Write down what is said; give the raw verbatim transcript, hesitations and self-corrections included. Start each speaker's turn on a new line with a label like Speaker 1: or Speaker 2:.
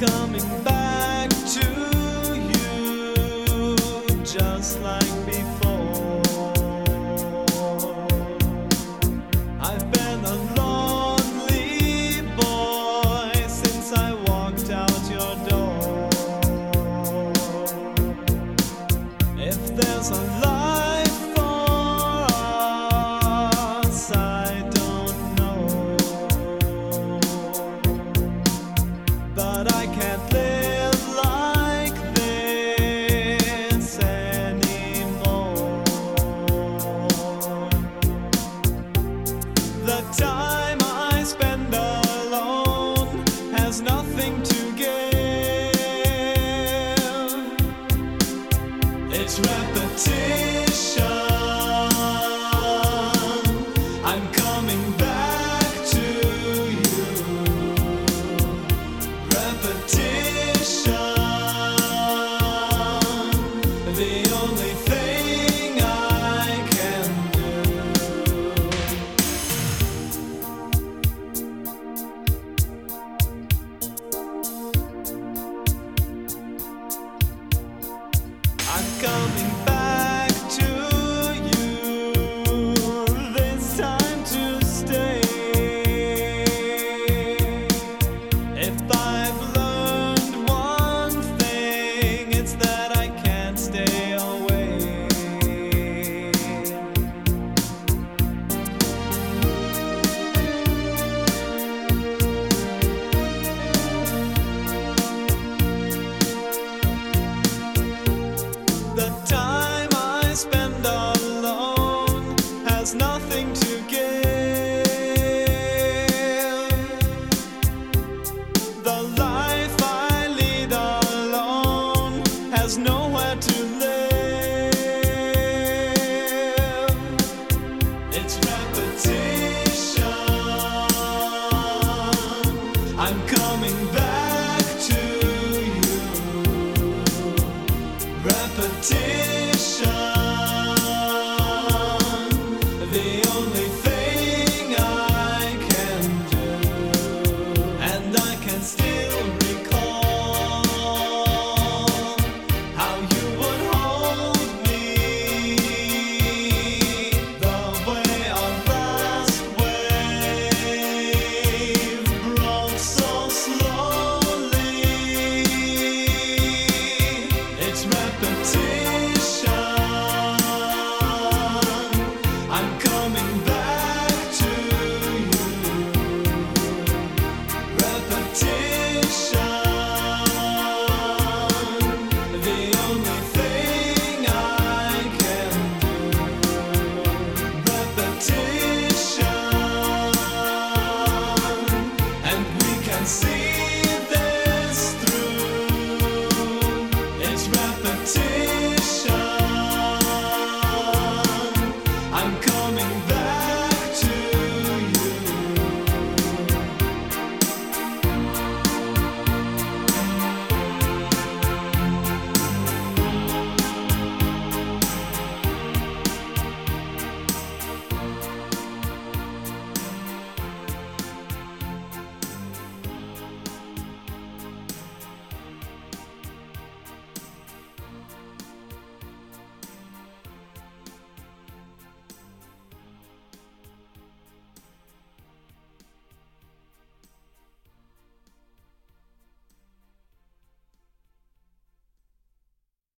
Speaker 1: coming back to you just like before. I've been a lonely boy since I walked out your door. If there's a life for us, I don't know, but I can't live like this anymore. The time I spend alone has nothing to give. It's repetition. I'm coming back to you. Repetition.